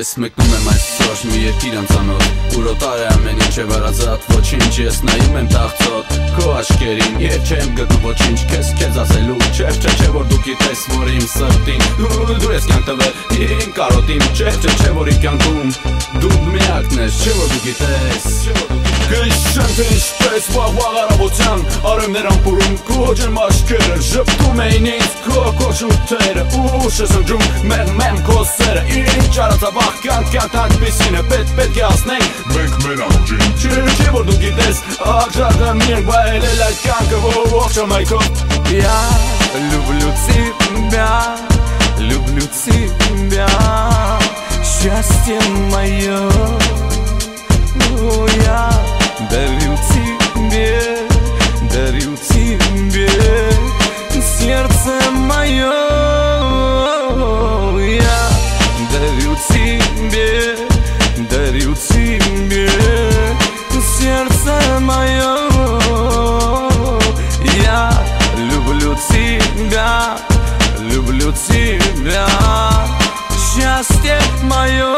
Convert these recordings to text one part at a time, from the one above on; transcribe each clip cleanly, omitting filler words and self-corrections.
ես մեկնում եմ այսօր մի երկիր անծանոթ Ուր օտար է ամեն ինչ է վարազատ ոչինչ Ես նայում եմ տաղծոտ քո աչքերին Եվ չեմ գտնում ոչինչ քեզ ասելու Չէ որ դու գիտես որ իմ սրտին Դու ես կյանք տվել իմ կարոտին Չէ որ իմ կյանքում դու միակն ես Չէ որ դու գիտես Գիշեն թե ինչպես վաղ առավոտյան Արևներ ամպուրում քո ջերմ աչքերը Ժպտում էին ինձ քո շուրթերը Ուշ ես ընջում մեմ քո սերը Ինչ արածավախ կյանք այդպիսին է Պետք է ասնենք մենք մեր ամջին Չէ որ դու գիտես աղջակը միենք վայելել այդ կյանքը ողջ ամայքով Я люблю тебя Счастье мое Я дарю тебе сердце мое Я дарю тебе сердце мое Я люблю тебя счастье мое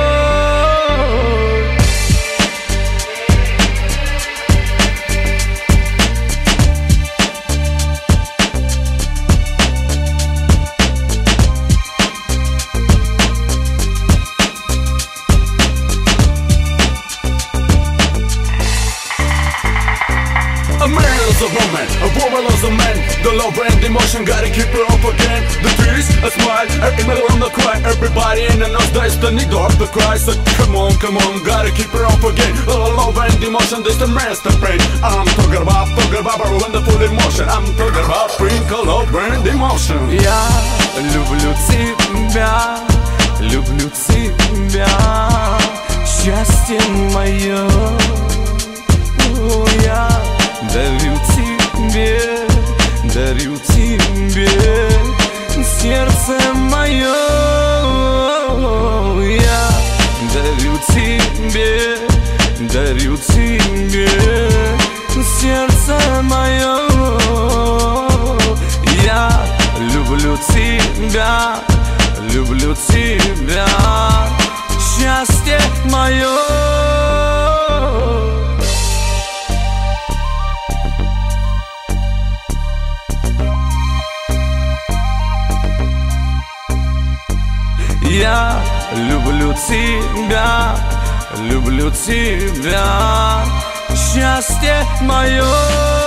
A man loves a woman, a woman loves a man The love and emotion, gotta keep her up again The tears, a smile, every middle on the cry Everybody in the nose, that's the need of the cry So come on, gotta keep her up again The love and emotion, that's the master brain I'm talking about a wonderful emotion I'm talking about sprinkle of and emotion Я люблю тебя счастье мое Я дарю тебе сердце мое Я дарю тебе сердце мое Я люблю тебя счастье мое Я люблю тебя счастье мое